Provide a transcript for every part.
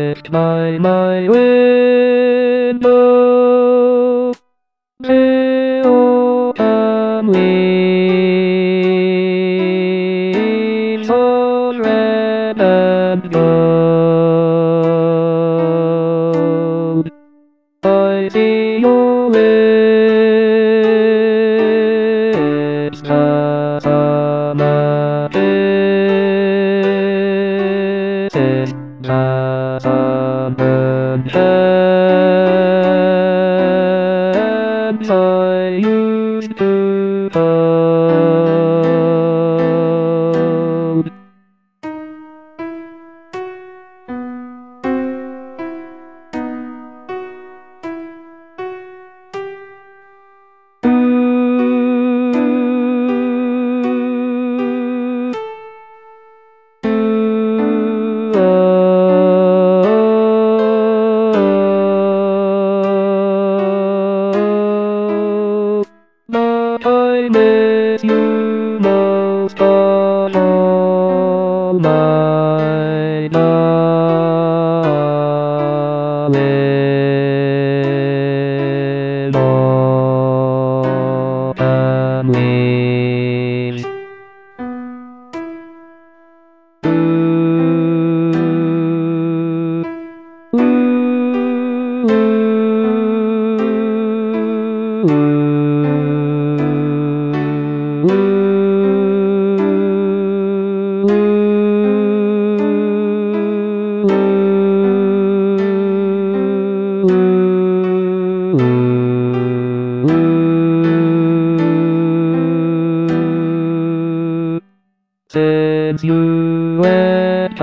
Sitting by my window, the autumn leaves all red and gold. I see your lips, the summer kisses, the sunburned hands I used to hold. But I miss you most of all, my darling. Autumn leaves. Since you went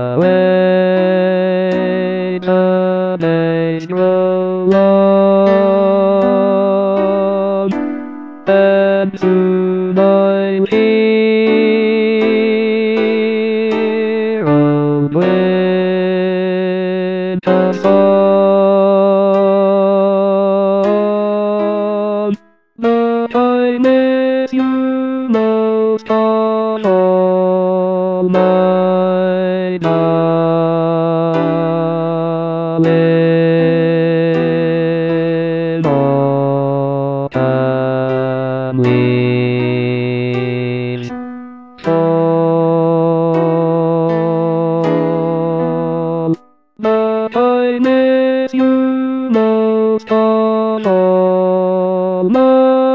away, the days grow long, and soon I'll hear old winter song. But I miss you most of all, my darling. Autumn leaves fall, but I miss you most of all, my